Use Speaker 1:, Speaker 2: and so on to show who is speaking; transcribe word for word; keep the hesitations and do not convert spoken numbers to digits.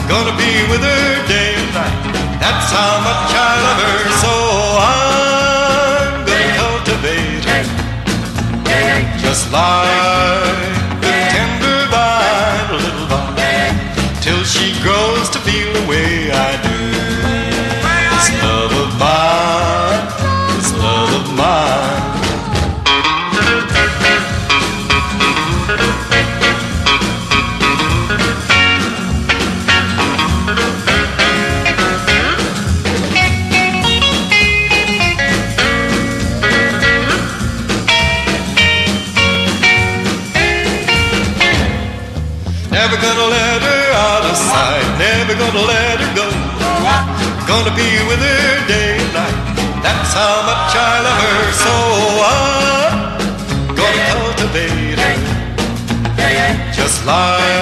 Speaker 1: Gonna be with her day and night. That's how much I love her. So I'm gonna cultivate her, just like the tender vine, a little vine, till she grows to feel the way I do. This love of mine, this love of mine. Never gonna let her out of sight, never gonna let her go. Gonna be with her day and night. That's how much I love her. So I'm gonna cultivate her, just like